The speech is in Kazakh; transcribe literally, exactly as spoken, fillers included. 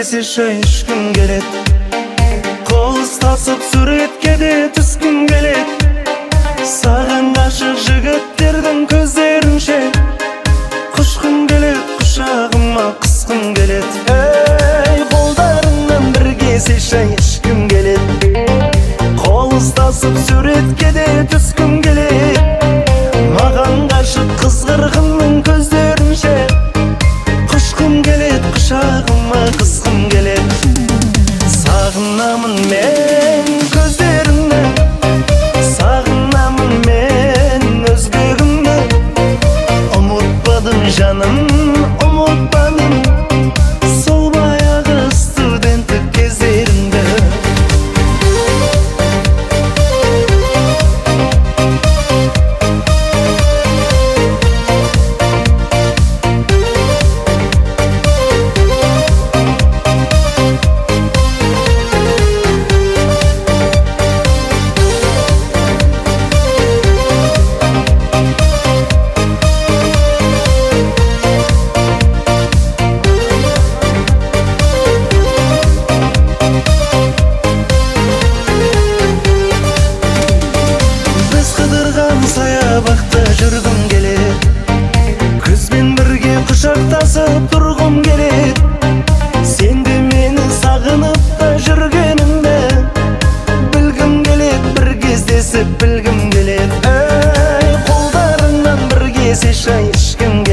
кесе шай ішкім келет. Қол ұстасып суретке де түскім келет. Саған ғашық жігіттердің көздерінше құшқым келет, құшағыма қысқым келет. Ей, қолдарыңнан бір кесе шай ішкім келет. Қол ұстасып суретке де түскім келет. Маған ғашық қызғырғынның көздерінше құшқым келет, құшағыма қысқым келет. Сағынамын мен көздеріңді, сағынамын мен өзгегіңді. Ұмытпадым жаным, ұмытпадым сол баяғы студенттік кездеріңді. Саябақта жүргім келет, күзбен бірге құшақтасып тұрғым келет. Сен де мені сағынып та жүргеніңді білгім келет, бір кездесіп білгім келет. Ей, қолдарыңнан бір кесе шай ішкім